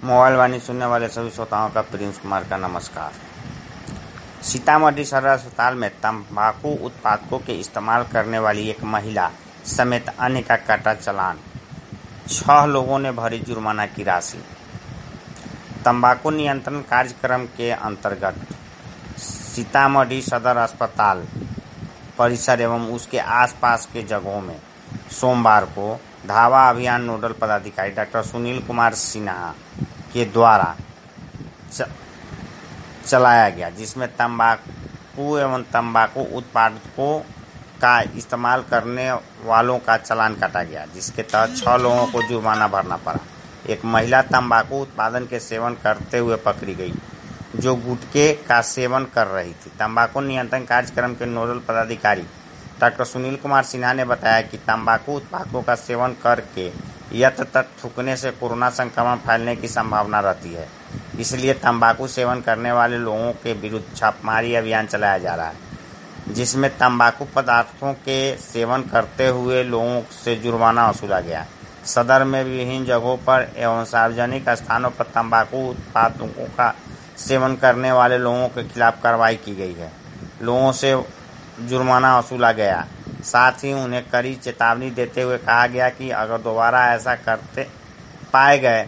Mobile वाणी सुनने वाले सभी श्रोताओं का प्रिंस कुमार का नमस्कार। सीतामढ़ी सदर अस्पताल में तंबाकू उत्पादों के इस्तेमाल करने वाली एक महिला समेत अन्य का कटा चालान, 6 लोगों ने भरी जुर्माना की राशि। तंबाकू नियंत्रण कार्यक्रम के अंतर्गत सीतामढ़ी सदर अस्पताल परिसर एवं उसके आसपास के जगहों में सोमवार को धावा अभियान नोडल पदाधिकारी डॉक्टर सुनील कुमार सिन्हा के द्वारा चलाया गया, जिसमें तंबाकू एवं तंबाकू उत्पादों का इस्तेमाल करने वालों का चालान काटा गया, जिसके तहत 6 लोगों को जुर्माना भरना पड़ा। एक महिला तंबाकू उत्पादन के सेवन करते हुए पकड़ी गई, जो गुटखे का सेवन कर रही थी। तंबाकू नियंत्रण कार्यक्रम के नोडल पदाधिकारी डॉक्टर सुनील कुमार सिन्हा ने बताया कि तंबाकू उत्पादों का सेवन करके यत्र थूकने से कोरोना संक्रमण फैलने की संभावना रहती है, इसलिए तंबाकू सेवन करने वाले लोगों के विरुद्ध छापेमारी अभियान चलाया जा रहा है, जिसमें तंबाकू पदार्थों के सेवन करते हुए लोगों से जुर्माना वसूला गया। सदर में विभिन्न जगहों पर एवं सार्वजनिक स्थानों पर तंबाकू उत्पादों का सेवन करने वाले लोगों के खिलाफ कार्रवाई की गई है। लोगों से जुर्माना वसूला गया, साथ ही उन्हें कड़ी चेतावनी देते हुए कहा गया कि अगर दोबारा ऐसा करते पाए गए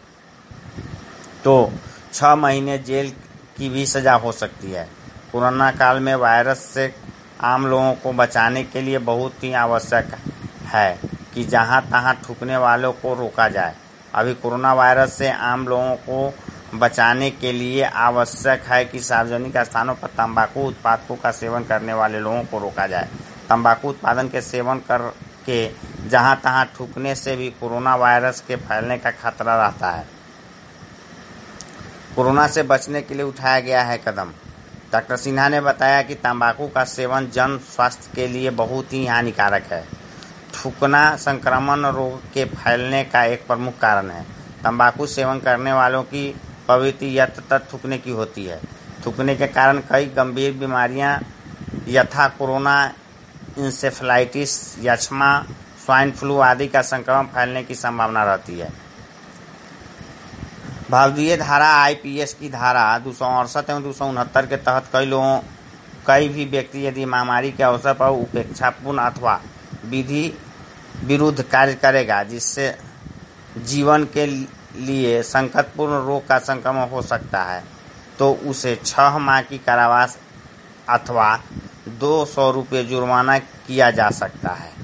तो 6 महीने जेल की भी सजा हो सकती है। कोरोना काल में वायरस से आम लोगों को बचाने के लिए बहुत ही आवश्यक है कि जहां तहां थूकने वालों को रोका जाए। अभी कोरोना वायरस से आम लोगों को बचाने के लिए आवश्यक है कि सार्वजनिक स्थानों पर तंबाकू उत्पादों का सेवन करने वाले लोगों को रोका जाए। तंबाकू उत्पादन के सेवन करके जहां तहां थूकने से भी कोरोना वायरस के फैलने का खतरा रहता है। कोरोना से बचने के लिए उठाया गया है कदम। डॉक्टर सिन्हा ने बताया कि तंबाकू का सेवन जन स्वास्थ्य के लिए बहुत ही हानिकारक है। थूकना संक्रमण रोग के फैलने का एक प्रमुख कारण है। तंबाकू सेवन करने वालों की प्रवृत्ति यत्र थूकने की होती है। थूकने के कारण कई गंभीर बीमारियां यथा कोरोना, इंसेफ्लाइटिस, यक्ष्मा, स्वाइन फ्लू आदि का संक्रमण फैलने की संभावना रहती है। भारतीय धारा आईपीसी की धारा 268 एवं 269 के तहत कई भी व्यक्ति यदि महामारी के अवसर पर उपेक्षापूर्ण अथवा विधि विरुद्ध कार्य करेगा, जिससे जीवन के लिए संकटपूर्ण रोग का संक्रमण हो सकता है, तो उसे 6 माह की कारावास अथवा 200 रुपये जुर्माना किया जा सकता है।